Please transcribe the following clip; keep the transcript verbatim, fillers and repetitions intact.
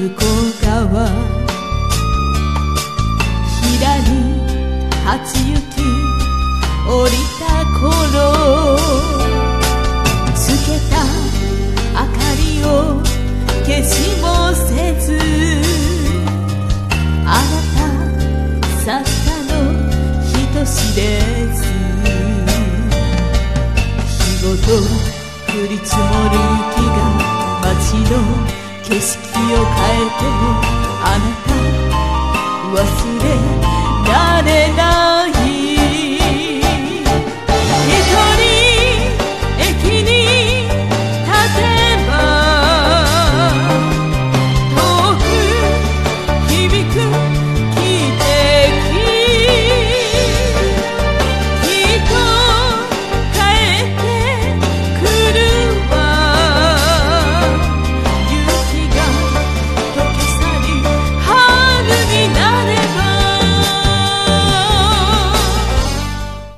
向こう側平に初雪降りた頃つけた明かりを消しもせずあなた去ったの人知れず日ごと降り積もる雪が街の景色を変えてもあなた忘れられない